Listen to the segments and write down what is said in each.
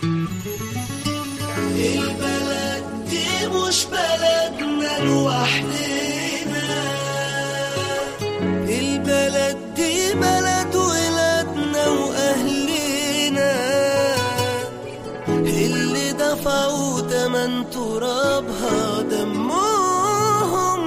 البلد دي مش بلدنا لوحدنا، البلد دي بلد ولادنا وأهلنا اللي دفعوا تمن ترابها دمهم،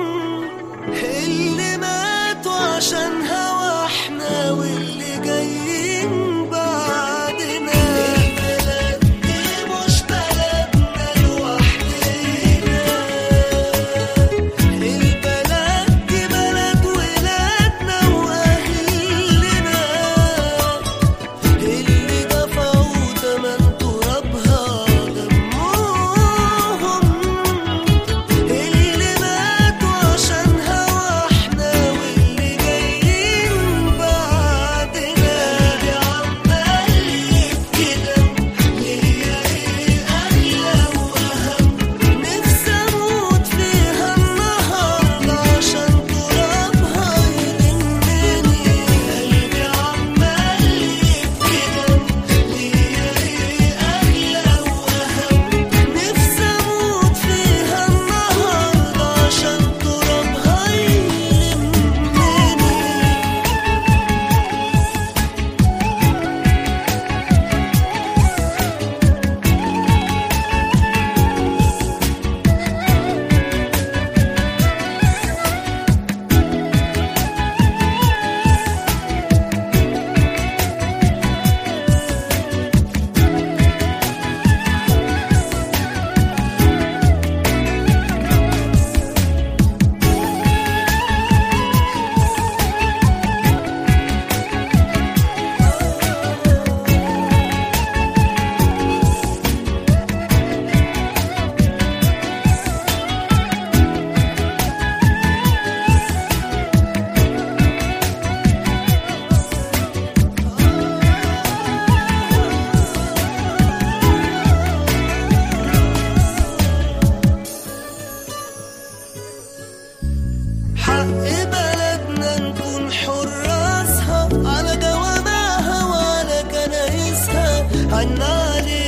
اللي ماتوا عشانها واحنا واللي جايين بعدنا. البلد دي مش بلدنا لوحدنا، البلد دي بلد ولادنا وأهلنا اللي دفعوا تمن ترابها دمهم، اللي ماتوا عشانها واحنا واللي جايين بعدنا. قلبي عمال يبكي ليا ايه اغلى واهم، نفسي اموت فيها النهارده عشان ترابها يلمني. قلبي عمال يبكي ليا ايه اغلى واهم، نفسي اموت فيها النهارده عشان ترابها يلمني. حق بلدنا نكون حراسها على جوامعها وعلى كنايسها، عنا عليها